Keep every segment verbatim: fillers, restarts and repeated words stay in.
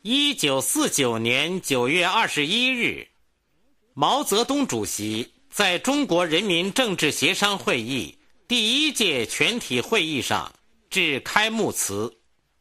一九四九年九月二十一日，毛泽东主席在中国人民政治协商会议第一届全体会议上致开幕词。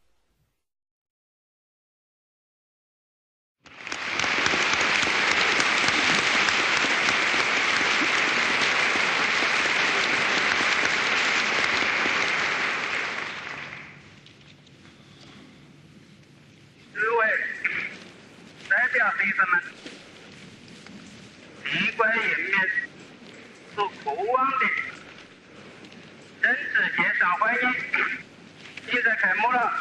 各位代表学生们，地关人民所渴望的政治协商会议现在开幕了。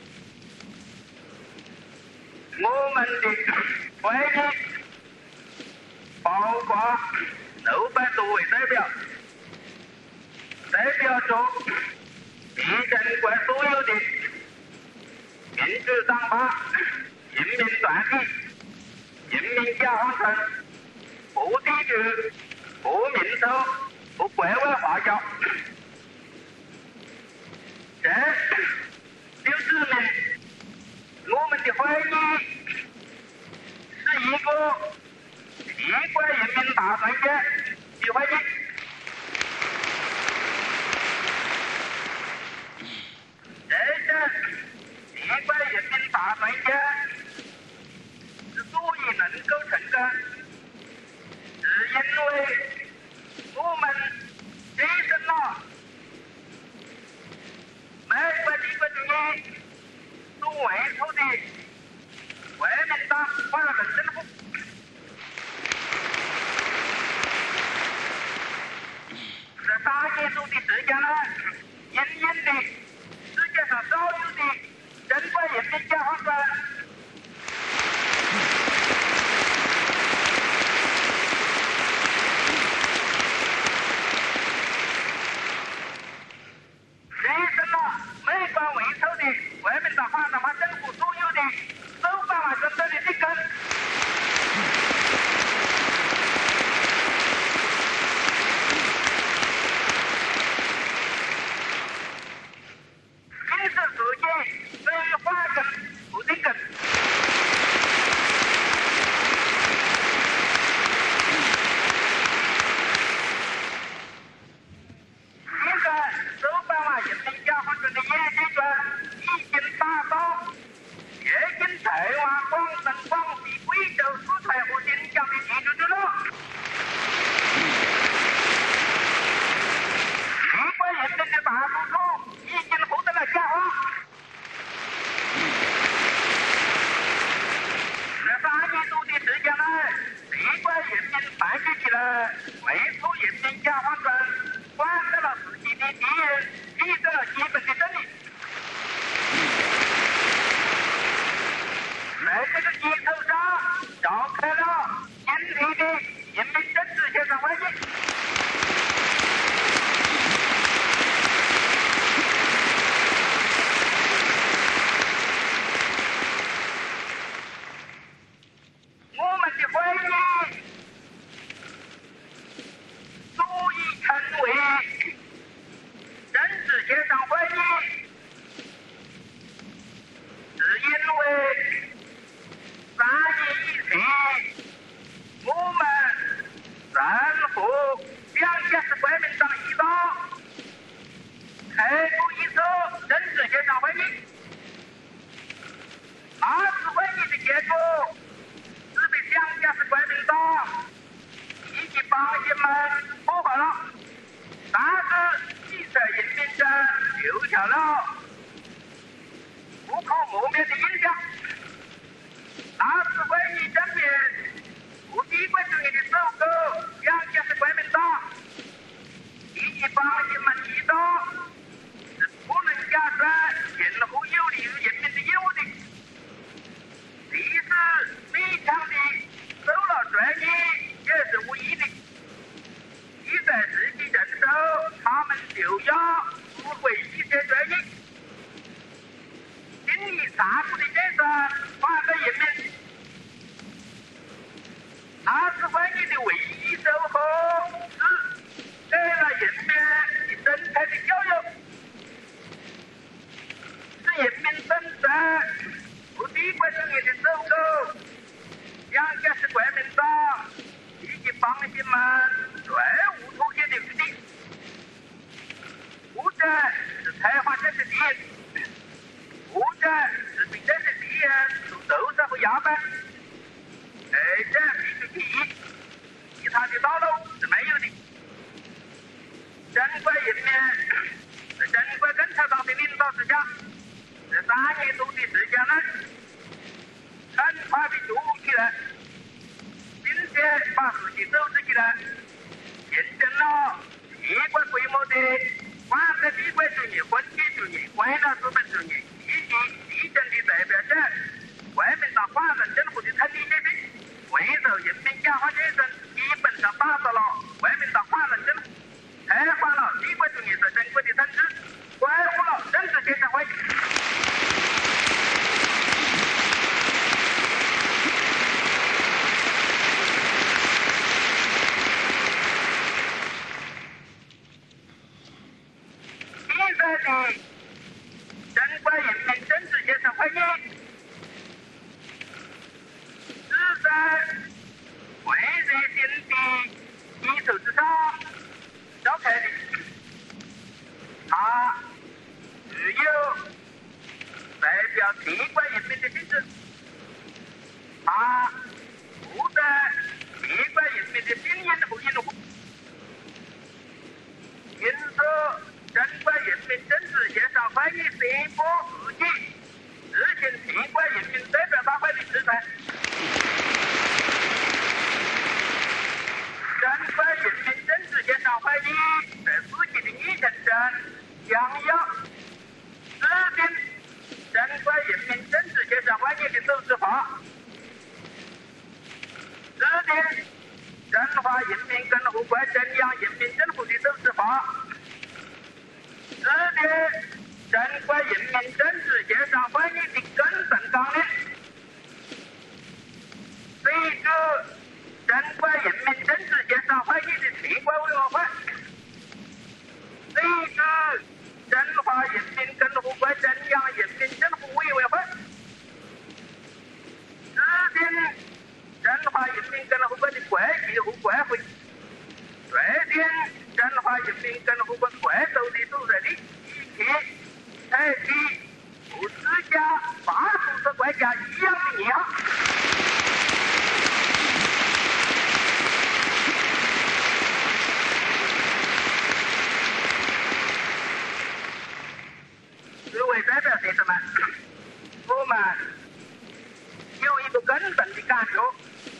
我们的会议包括六百多位代表，代表着地震国所有的民主党派、人民团体、人民解放军、各地区、各民族和国外华侨，这就证明我们的会议是一个地关人民大团结的会议。这个地关人民大团结之所以能够成功，是因为我们牺牲了美国帝国主义所维护的国民党法人政府。在大结束的时间内，隐隐的世界上少有的中国人民解放军牺牲了美国维护的国民党反党派政府所有的受关怀军队的立功。因此自己对于反攻不定功。现在受关怀人民解放军的野战军已经打到接近台湾、广东、广西、贵州、四川和新疆的地区去了。地关人民的大多数已经获得了解放。在三年多的时间内，地关人民团结起来，维护人民解放军关掉了自己的敌人，取得了基本的胜利。在这个基础上，召开了今天的人民政治协商会议。我们的会议所以称为政治协商会议，是因为三年以前我们任何两届是国民党一党开过一次政治协商会议，那次会议的结果是被两届是国民党以及帮友们破坏了，但是既在人民中留下了不可磨灭的印象。那次会议证明，无帝国主义的走狗，两届是国民党以及帮友们一党是不能假设任何有利于人民的业务的。历史勉强的受了罪孽也是无益的，一在自己承受他们就要赎回一些罪孽，并以残酷的精神还给人民。那次会议的唯是敌人，或者士兵这些敌人从受伤和压败，二者必须第一，其他的道路是没有的。珍贵人民在珍贵共产党的领导之下，在三年多的时间内，很快的做起来，并且把自己组织起来，形成了世界规模的反对帝国主义、分界主义、官僚资本主义以及地震的代表者——国民党法人政府的成立决定，维守人民解放精神，基本上打倒了国民党法人政府，推翻了帝国主义在中国的统治，恢复了政治协商会议。现在的中国人民政治协商会议是在会热性的基础之上召开的，它具有代表全国人民的性质，它负责全国人民的信任和拥护。因此，中国人民政治协商会议宣布自己执行全国人民代表大会的职权。中国人民政治协商会议在自己的议程中将要制定中国人民政治协商会议的组织法，制定中华人民共和国中央人民政府的组织法，制定中国人民政治协商会议的根本纲领，设置中国人民政治协商会议的全国委员会，设置中华人民共和国中央人民政府委员会，制定中华人民共和国的国旗和国徽，确定中华人民共和国国土的所在地以及采取和自家法属的国家一样的年号。各位代表先生们，我们有一个根本的感受，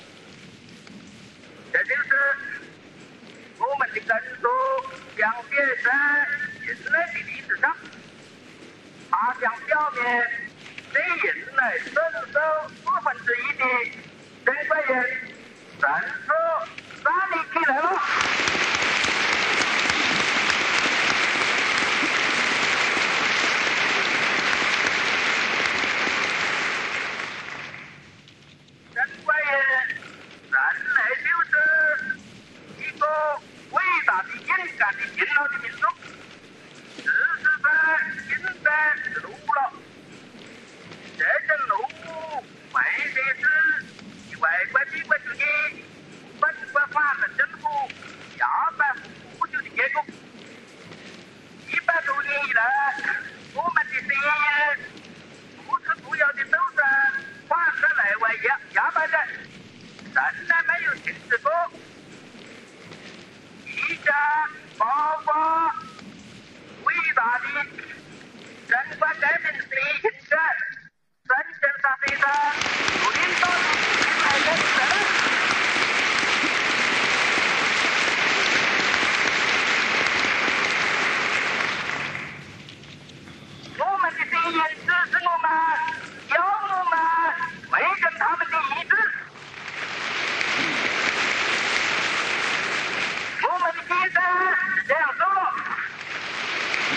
这就是我们的工作将写在人类的历史上，它将表明对人类总数四分之一的中国人正式站立起来了。中国人，人类就是一个伟大的、勇敢的、勤劳的民族，这是在现在是路了。这种路为的是外国帝国主义、本国法人政府压败和腐朽的结果。一百多年以来，我们的声音不吃不要的斗争，反对内外压压败者，从来没有停止过。一家包括伟大的中国革命先行者孙中山先生所领导的人类的责任。我们的声音支持我们，要我们会跟他们的一致。我们的先生是这样说了，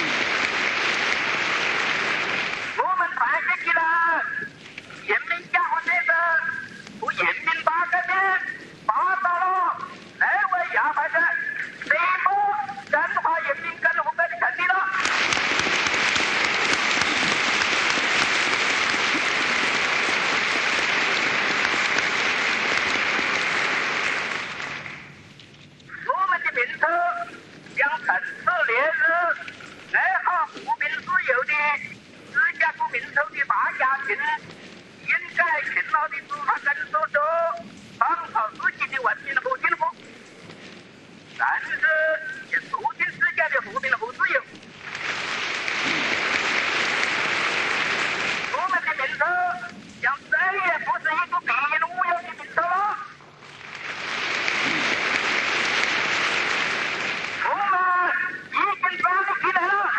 我们团结起来，人民解放勤劳的执法感受着创造自己的文明和幸福，但是也促进世界的和平和自由。我们的民族将再也不是一个别人无有的民族了。我们已经站立起来了。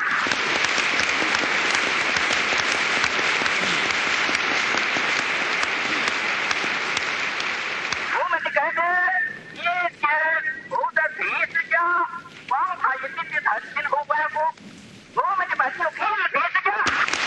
我们的改革已经不再必须将广大人民的诚信和关顾，我们的朋友可以必须讲。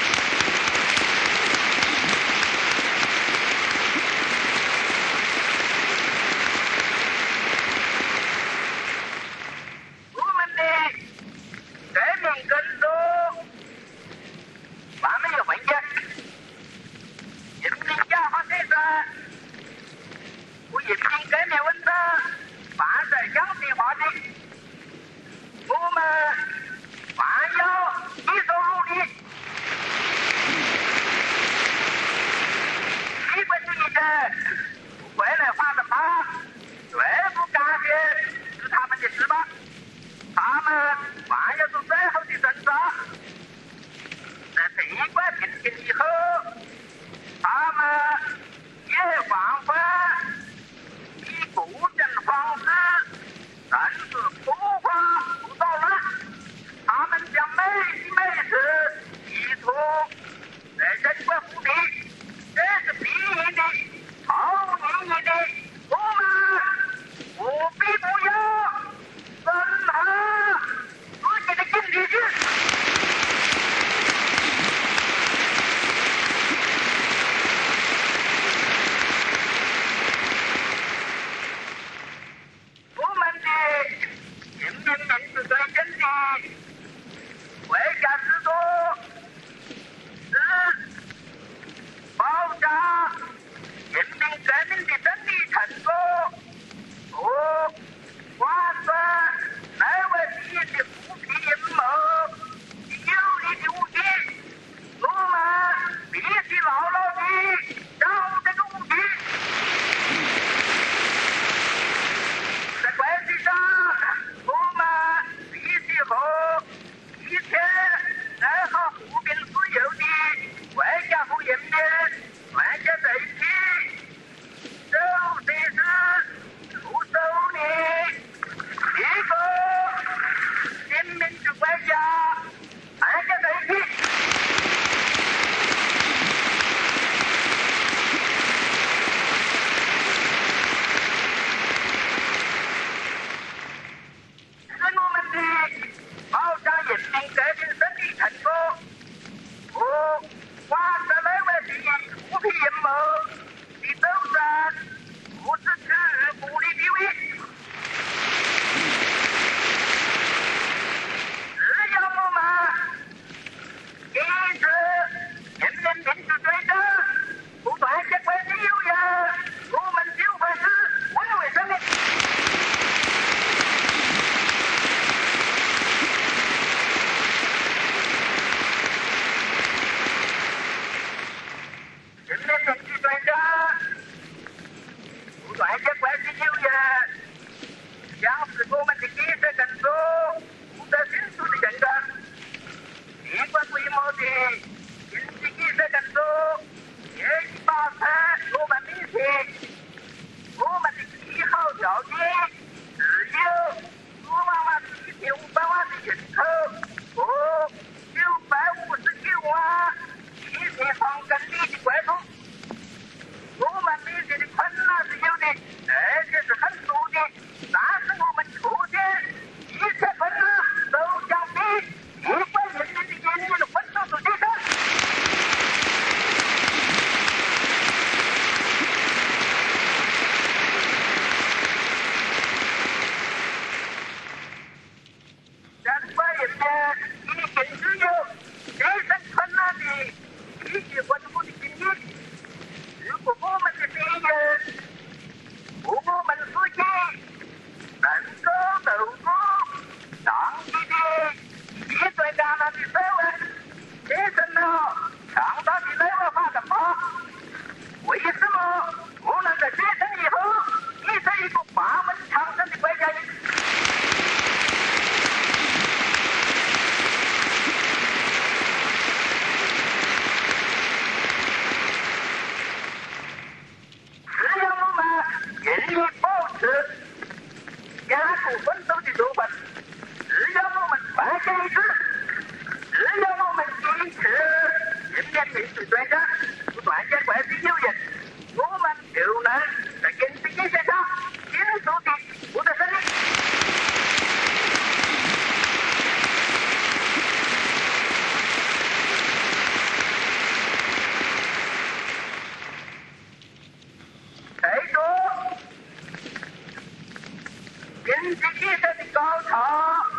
我们的革命工作完美的环节，人民解放战争和人民革命运动伴在向前发展，我们还要继续努力。帝国主义者不会来发动吧，最不甘心是他们的失败，他们还要做最后的挣扎。在这块平定以后，他们也放宽以各种方式，但是不慌不捣乱，他们将每时每时依托在人国福利，这是必然的、毫无意义的。我们不必不要任何自己的经济性。我们的人民民主专政的国家制度是保障人民革命的胜利成果和完成内外敌人的复辟阴谋有力的武器，我们必须牢牢地掌握这个武器。在关系上，我们必须和一切爱好和平自由的国家和人民团结在一起。这经济建设的高潮。